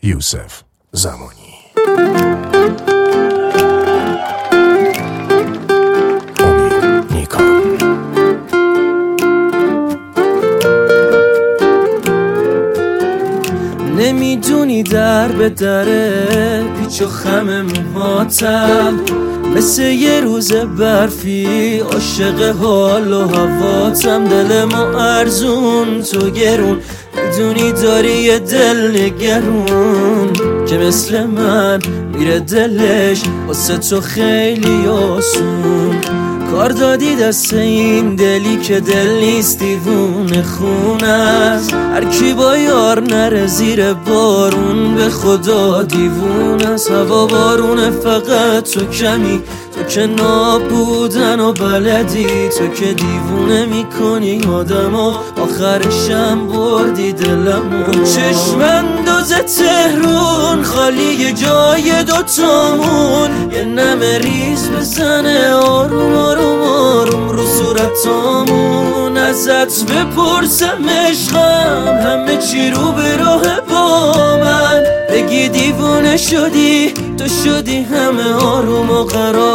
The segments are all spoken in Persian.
یوسف زمانی. امید نیکا. نمیدونی در به دره پیچ و خم موهاتم، مثل یه روز برفی عاشق حال و هواتم. دل ما ارزون تو گرون، میدونی داری یه دل نگرون که مثل من میره دلش واسه تو خیلی آسون. کار دادی دست این دلی که دل نیست دیوونه خونه است. هر کی با یار نره زیر بارون به خدا دیوونه است. هوا بارونه فقط تو کمی، تو که نابودن و بلدی، تو که دیوونه میکنی آدمو، آخرشم بردی دلمو. چشم انداز تهرون خالی جای دوتامون، یه نمه ریز بزنه آروم آروم آروم رو صورتامون. ازت بپرسم عشقم همه چی رو به راه با من، بگی دیوونه شدی تو شدی همه آروم و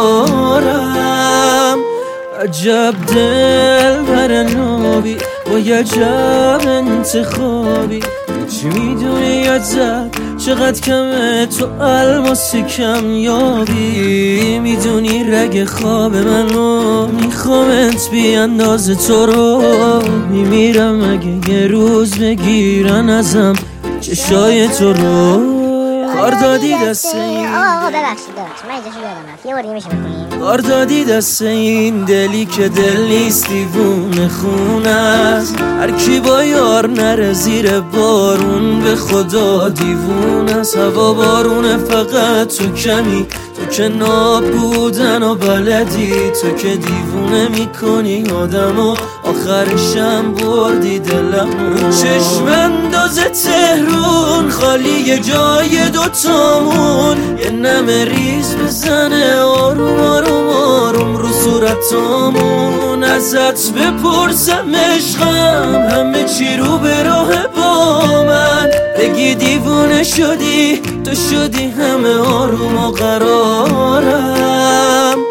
قرارم. عجب دل بر نابی با عجب انتخابی، چی میدونی ازت چقدر کمه تو الماسی کم یابی. میدونی رگ خواب منو میخوامت بی اندازه تو رو، میمیرم اگه یه روز بگیرن ازم چشای تو رو. کار دادی دست این آقا ببخشید من اینجاشو یادم رفت، یه بار دیگه میشه بکنیم؟ کار دادی دست این دلی که دل نیست دیوونه خونه است. هر کی با یار نره زیر بارون به خدا دیوونه است. هوا بارونه فقط تو کمی، تو که نابودن و بلدی، تو که دیوونه میکنی آدمو، آخرشم بردی دلمو. چشم انداز تهرون خالی جای دوتامون، یه نمه ریز بزنه آروم آروم آروم رو صورتامون. ازت بپرسم عشقم همه چی رو به راه با من، بگی دیوونه شدی تو شدی همه آروم و قرارم.